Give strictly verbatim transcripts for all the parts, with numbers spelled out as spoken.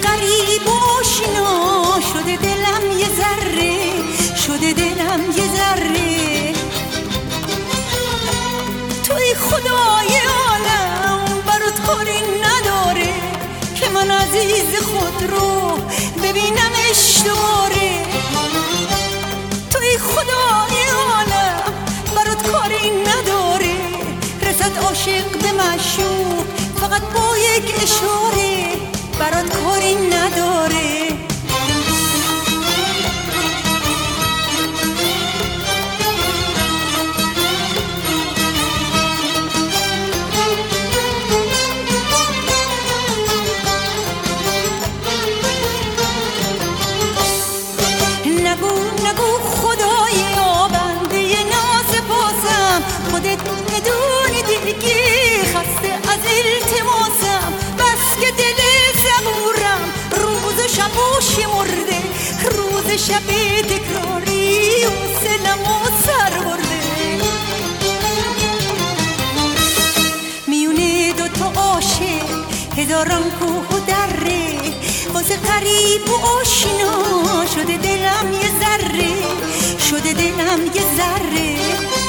غریب و آشنا شده دلم یه ذره، شده دلم یه ذره. توی خدای عالم برات کاری نداره که من عزیز خود رو ببینمش دوباره. توی خدای عالم برات کاری نداره، رسد عاشق به معشوق فقط با یک اشاره، برات کاری نداره. نگو نگو خدایا بنده ناز بازم، خودت میدونی دیگه خسته از التماسم. بس که دل صبورم روز و شب و شمرده، روز شب تکراری و سلم و سر برده. میونه دوتا عاشق هزاران کوه و دره، واسه غریب و آشنا شده دلم یه ذره، شده دلم یه ذره.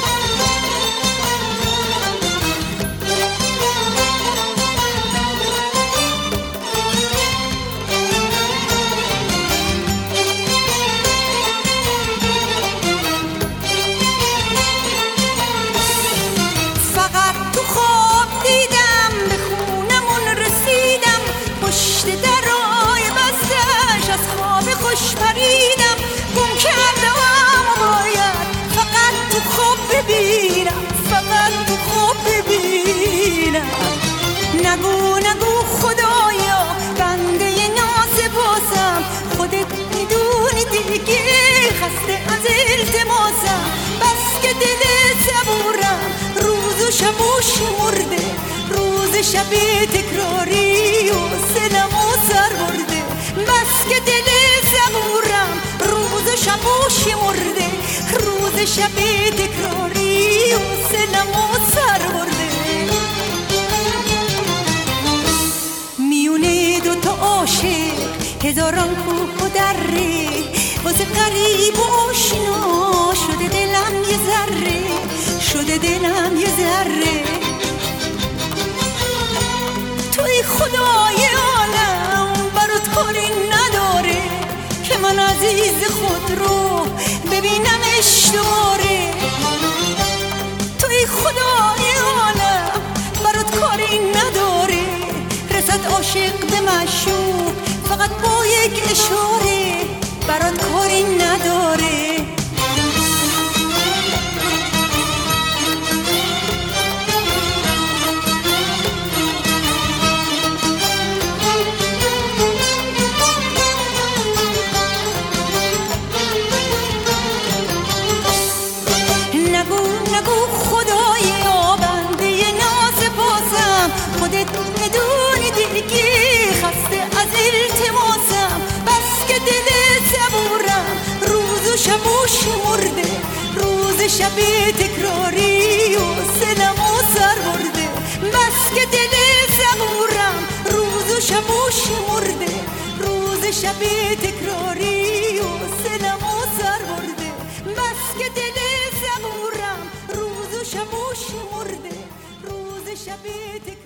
فقط تو خواب دیدم به خونمون رسیدم، پشت درای بستش از خواب خوش پریدم. گم کردم باید فقط تو خواب ببینم، فقط تو خواب ببینم. نگو نگو خدایا بنده ناز بازم، خودت میدونی دیگه خسته از التماسم. بس که دل صبورم روز و شب و شمرده، روز شب تکراری و سلم و سر برده. بس که دل صبورم روز و شب و شمرده، روز شب تکراری و سلم و سر برده. میونه دوتا عاشق هزاران کوه و دره، واسه غریب و آشنا شده دلم یه ذره، شده دلم یه ذره. توی خدای عالم برات کاری نداره که من عزیز خود رو ببینمش دوباره. توی خدای عالم برات کاری نداره، رسد عاشق به معشوق فقط با یک اشاره، برات کاری نداره. نگو نگو خدایا بنده ناز بازم، خودت میدونی دیگه خسته از التماسم. بس که دل صبورم روز و شب و شمرده، روز شب تکراری و سلم و سر برده. بس که دل صبورم روز و شب و شمرده، روز شب تکراری و سلم و سر برده. بس که دل صبورم روز و شب و شمرده، روز شب